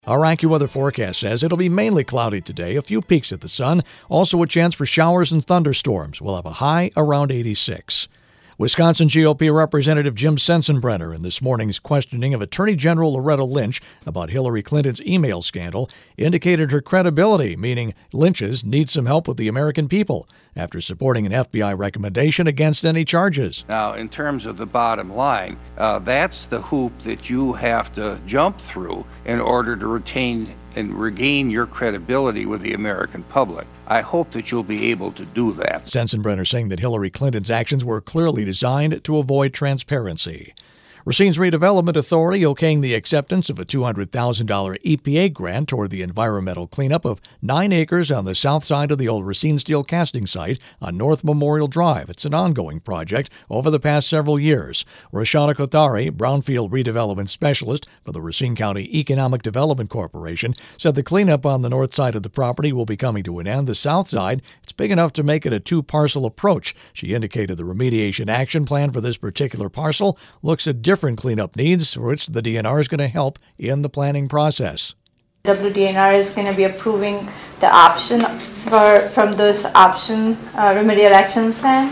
Our AccuWeather forecast says it'll be mainly cloudy today, a few peeks at the sun, also a chance for showers and thunderstorms. We'll have a high around 86. Wisconsin GOP Representative Jim Sensenbrenner in this morning's questioning of Attorney General Loretta Lynch about Hillary Clinton's email scandal indicated her credibility, meaning Lynch's need some help with the American people after supporting an FBI recommendation against any charges. Now, in terms of the bottom line, that's the hoop that you have to jump through in order to retain and regain your credibility with the American public. I hope that you'll be able to do that. Sensenbrenner saying that Hillary Clinton's actions were clearly designed to avoid transparency. Racine's Redevelopment Authority okaying the acceptance of a $200,000 EPA grant toward the environmental cleanup of 9 acres on the south side of the old Racine Steel casting site on North Memorial Drive. It's an ongoing project over the past several years. Rashana Kothari, Brownfield Redevelopment Specialist for the Racine County Economic Development Corporation, said the cleanup on the north side of the property will be coming to an end. The south side, it's big enough to make it a 2-parcel approach. She indicated the remediation action plan for this particular parcel looks at different cleanup needs, which the DNR is going to help in the planning process. WDNR is going to be approving the option from this option remedial action plan,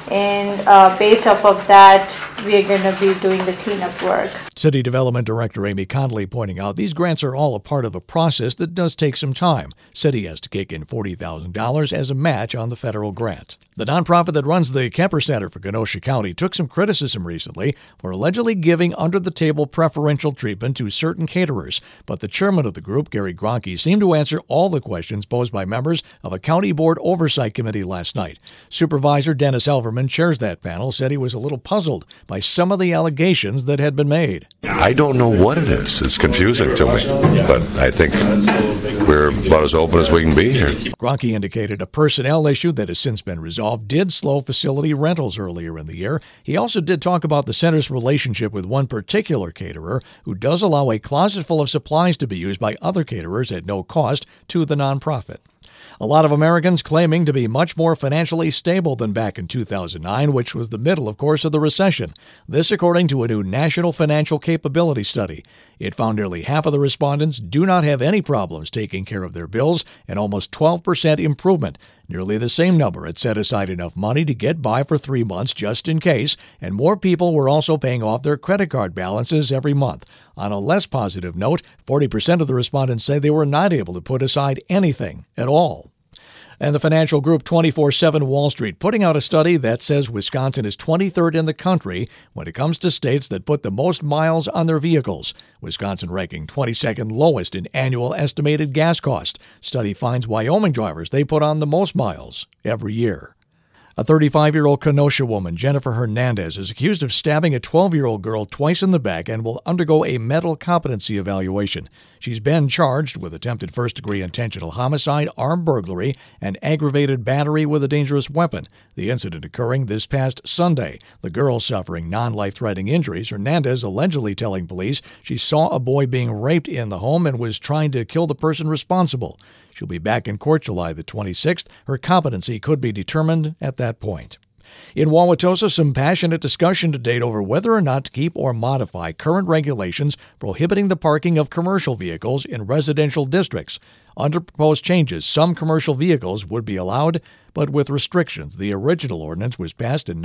and based off of that, we are going to be doing the cleanup work. City Development Director Amy Conley pointing out these grants are all a part of a process that does take some time. City has to kick in $40,000 as a match on the federal grant. The nonprofit that runs the Kemper Center for Kenosha County took some criticism recently for allegedly giving under-the-table preferential treatment to certain caterers, but the chairman of the group, Gary Gronke, seemed to answer all the questions posed by members of a county board oversight committee last night. Supervisor Dennis Elverman chairs that panel, said he was a little puzzled by some of the allegations that had been made. I don't know what it is. It's confusing to me, but I think we're about as open as we can be here. Gronke indicated a personnel issue that has since been resolved did slow facility rentals earlier in the year. He also did talk about the center's relationship with one particular caterer who does allow a closet full of supplies to be used by other caterers at no cost to the nonprofit. A lot of Americans claiming to be much more financially stable than back in 2009, which was the middle, of course, of the recession. This according to a new National Financial Capability Study. It found nearly half of the respondents do not have any problems taking care of their bills, and almost 12% improvement. Nearly the same number had set aside enough money to get by for 3 months just in case, and more people were also paying off their credit card balances every month. On a less positive note, 40% of the respondents say they were not able to put aside anything at all. And the financial group 24/7 Wall Street putting out a study that says Wisconsin is 23rd in the country when it comes to states that put the most miles on their vehicles. Wisconsin ranking 22nd lowest in annual estimated gas cost. Study finds Wyoming drivers, they put on the most miles every year. A 35-year-old Kenosha woman, Jennifer Hernandez, is accused of stabbing a 12-year-old girl twice in the back and will undergo a mental competency evaluation. She's been charged with attempted first-degree intentional homicide, armed burglary, and aggravated battery with a dangerous weapon. The incident occurring this past Sunday. The girl suffering non-life-threatening injuries, Hernandez allegedly telling police she saw a boy being raped in the home and was trying to kill the person responsible. She'll be back in court July the 26th. Her competency could be determined at that point. In Wauwatosa, some passionate discussion to date over whether or not to keep or modify current regulations prohibiting the parking of commercial vehicles in residential districts. Under proposed changes, some commercial vehicles would be allowed, but with restrictions. The original ordinance was passed in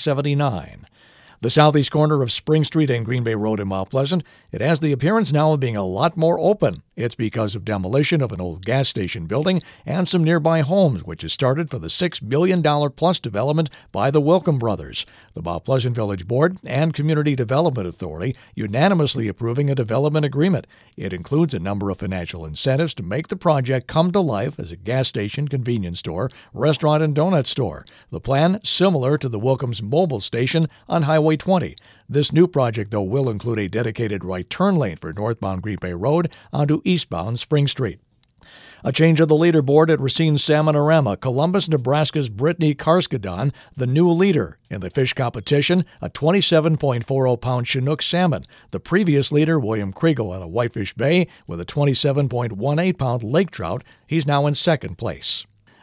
1979. The southeast corner of Spring Street and Green Bay Road in Mount Pleasant, it has the appearance now of being a lot more open. It's because of demolition of an old gas station building and some nearby homes, which has started for the $6 billion plus development by the Wilkham Brothers. The Mount Pleasant Village Board and Community Development Authority unanimously approving a development agreement. It includes a number of financial incentives to make the project come to life as a gas station, convenience store, restaurant, and donut store. The plan similar to the Wilkham's mobile station on Highway 20. This new project, though, will include a dedicated right turn lane for northbound Green Bay Road onto eastbound Spring Street. A change of the leaderboard at Racine Salmonorama. Columbus, Nebraska's Brittany Karskadon, the new leader. In the fish competition, a 27.40-pound Chinook salmon. The previous leader, William Kriegel, out of Whitefish Bay, with a 27.18-pound lake trout. He's now in second place.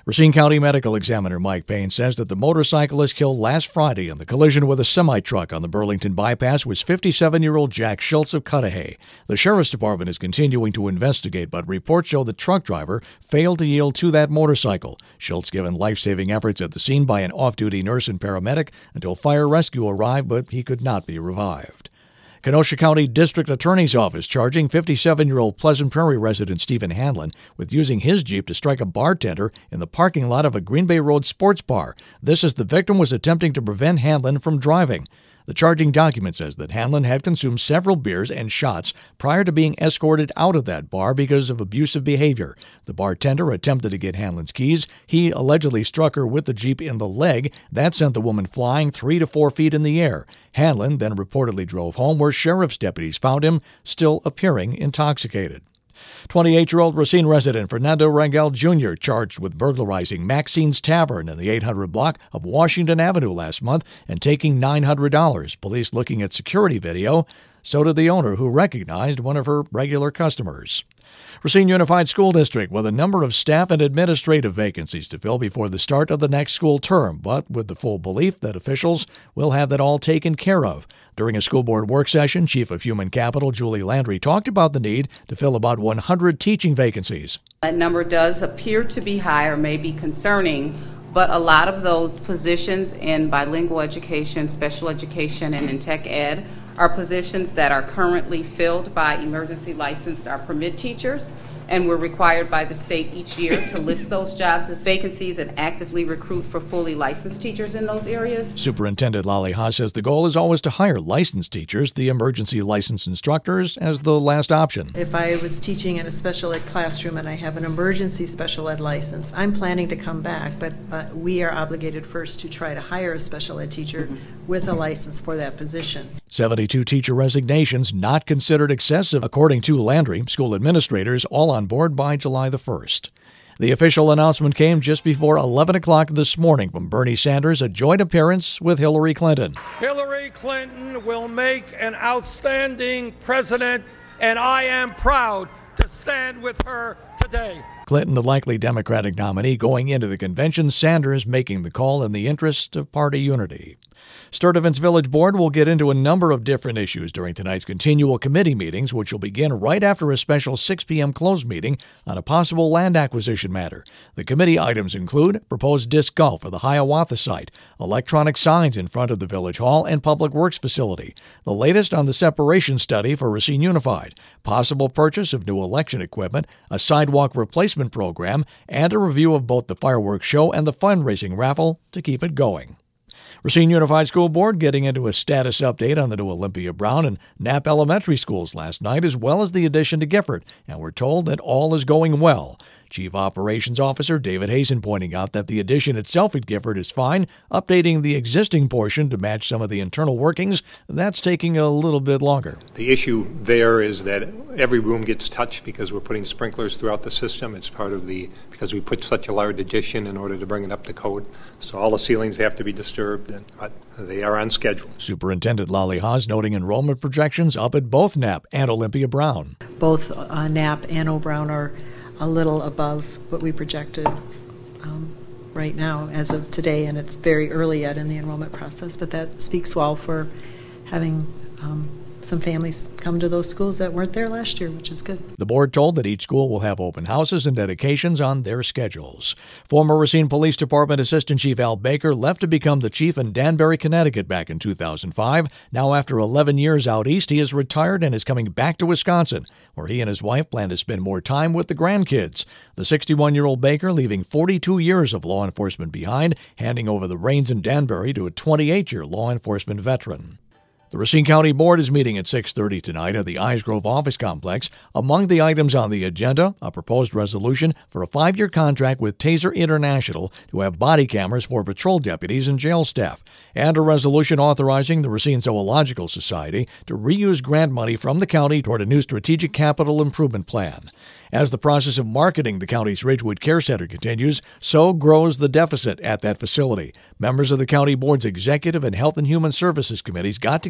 Racine County Medical Examiner Mike Payne says that the motorcyclist killed last Friday in the collision with a semi-truck on the Burlington bypass was 57-year-old Jack Schultz of Cudahy. The Sheriff's Department is continuing to investigate, but reports show the truck driver failed to yield to that motorcycle. Schultz given life-saving efforts at the scene by an off-duty nurse and paramedic until fire rescue arrived, but he could not be revived. Kenosha County District Attorney's Office charging 57-year-old Pleasant Prairie resident Stephen Hanlon with using his Jeep to strike a bartender in the parking lot of a Green Bay Road sports bar. This as the victim was attempting to prevent Hanlon from driving. The charging document says that Hanlon had consumed several beers and shots prior to being escorted out of that bar because of abusive behavior. The bartender attempted to get Hanlon's keys. He allegedly struck her with the Jeep in the leg. That sent the woman flying 3 to 4 feet in the air. Hanlon then reportedly drove home, where sheriff's deputies found him still appearing intoxicated. 28-year-old Racine resident Fernando Rangel Jr. charged with burglarizing Maxine's Tavern in the 800 block of Washington Avenue last month and taking $900. Police looking at security video. So did the owner, who recognized one of her regular customers. Racine Unified School District with a number of staff and administrative vacancies to fill before the start of the next school term, but with the full belief that officials will have that all taken care of. During a school board work session, Chief of Human Capital Julie Landry talked about the need to fill about 100 teaching vacancies. That number does appear to be high or may be concerning, but a lot of those positions in bilingual education, special education, and in tech ed are positions that are currently filled by emergency licensed or permit teachers, and we're required by the state each year to list those jobs as vacancies and actively recruit for fully licensed teachers in those areas. Superintendent Lally Haas says the goal is always to hire licensed teachers, the emergency licensed instructors as the last option. If I was teaching in a special ed classroom and I have an emergency special ed license, I'm planning to come back, but we are obligated first to try to hire a special ed teacher with a license for that position. 72 teacher resignations not considered excessive, according to Landry. School administrators all on board by July the 1st. The official announcement came just before 11 o'clock this morning from Bernie Sanders, a joint appearance with Hillary Clinton. Hillary Clinton will make an outstanding president, and I am proud to stand with her today. Clinton, the likely Democratic nominee going into the convention, Sanders making the call in the interest of party unity. Sturtevant's Village Board will get into a number of different issues during tonight's continual committee meetings, which will begin right after a special 6 p.m. closed meeting on a possible land acquisition matter. The committee items include proposed disc golf for the Hiawatha site, electronic signs in front of the Village Hall and Public Works facility, the latest on the separation study for Racine Unified, possible purchase of new election equipment, a sidewalk replacement program, and a review of both the fireworks show and the fundraising raffle to keep it going. Racine Unified School Board getting into a status update on the new Olympia Brown and Knapp Elementary schools last night, as well as the addition to Gifford, and we're told that all is going well. Chief Operations Officer David Hazen pointing out that the addition itself at Gifford is fine, updating the existing portion to match some of the internal workings. That's taking a little bit longer. The issue there is that every room gets touched because we're putting sprinklers throughout the system. It's part of because we put such a large addition in order to bring it up to code. So all the ceilings have to be disturbed, but they are on schedule. Superintendent Lally Haas noting enrollment projections up at both Knapp and Olympia Brown. Both Knapp and O'Brown are a little above what we projected right now as of today, and it's very early yet in the enrollment process, but that speaks well for having some families come to those schools that weren't there last year, which is good. The board told that each school will have open houses and dedications on their schedules. Former Racine Police Department Assistant Chief Al Baker left to become the chief in Danbury, Connecticut back in 2005. Now, after 11 years out east, he is retired and is coming back to Wisconsin, where he and his wife plan to spend more time with the grandkids. The 61-year-old Baker leaving 42 years of law enforcement behind, handing over the reins in Danbury to a 28-year law enforcement veteran. The Racine County Board is meeting at 6:30 tonight at the Eisgrove Office Complex. Among the items on the agenda, a proposed resolution for a 5-year contract with Taser International to have body cameras for patrol deputies and jail staff, and a resolution authorizing the Racine Zoological Society to reuse grant money from the county toward a new strategic capital improvement plan. As the process of marketing the county's Ridgewood Care Center continues, so grows the deficit at that facility. Members of the County Board's Executive and Health and Human Services Committees got together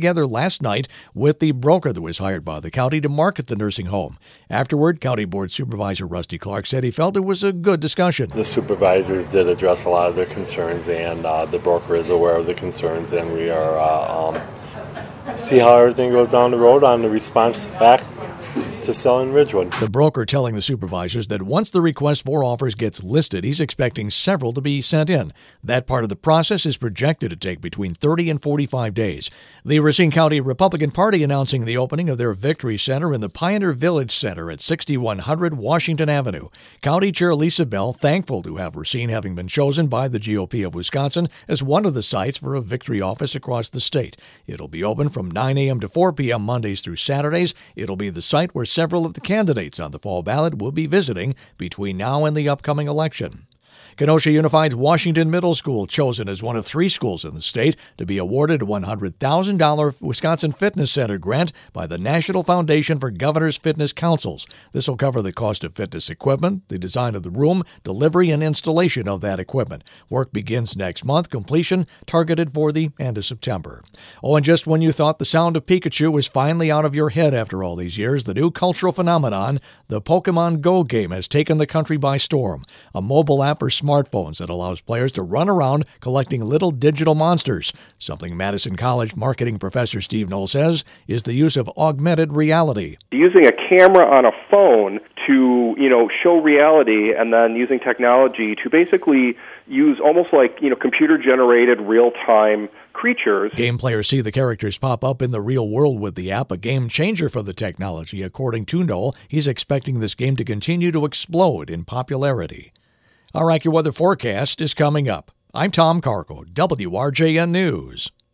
together last night with the broker that was hired by the county to market the nursing home. Afterward, County Board Supervisor Rusty Clark said he felt it was a good discussion. The supervisors did address a lot of their concerns, and the broker is aware of the concerns, and we are see how everything goes down the road on the response back to selling Ridgewood. The broker telling the supervisors that once the request for offers gets listed, he's expecting several to be sent in. That part of the process is projected to take between 30 and 45 days. The Racine County Republican Party announcing the opening of their Victory Center in the Pioneer Village Center at 6100 Washington Avenue. County Chair Lisa Bell thankful to have Racine having been chosen by the GOP of Wisconsin as one of the sites for a victory office across the state. It'll be open from 9 a.m. to 4 p.m. Mondays through Saturdays. It'll be the site where several of the candidates on the fall ballot will be visiting between now and the upcoming election. Kenosha Unified's Washington Middle School chosen as one of 3 schools in the state to be awarded a $100,000 Wisconsin Fitness Center grant by the National Foundation for Governors Fitness Councils. This will cover the cost of fitness equipment, the design of the room, delivery, and installation of that equipment. Work begins next month, completion targeted for the end of September. Oh, and just when you thought the sound of Pikachu was finally out of your head after all these years, the new cultural phenomenon, the Pokemon Go game, has taken the country by storm. A mobile app for smartphones that allows players to run around collecting little digital monsters. Something Madison College marketing professor Steve Knoll says is the use of augmented reality. Using a camera on a phone to, show reality, and then using technology to basically use almost like, computer-generated real-time creatures. Game players see the characters pop up in the real world with the app, a game changer for the technology. According to Knoll, he's expecting this game to continue to explode in popularity. Our AccuWeather forecast is coming up. I'm Tom Carco, WRJN News.